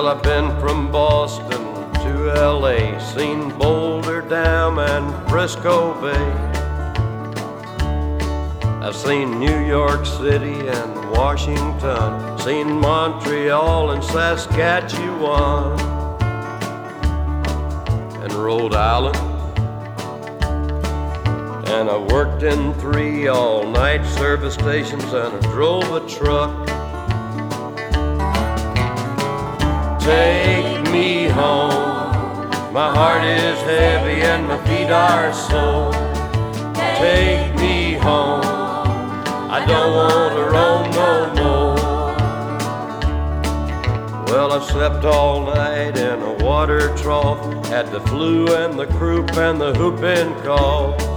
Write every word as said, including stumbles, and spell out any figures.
I've been from Boston to L A, seen Boulder Dam and Frisco Bay. I've seen New York City and Washington, seen Montreal and Saskatchewan, and Rhode Island. And I worked in three all-night service stations and I drove a truck. Take me home, my heart is heavy and my feet are sore. Take me home, I don't want to roam no more. Well, I slept all night in a water trough, had the flu and the croup and the whooping cough.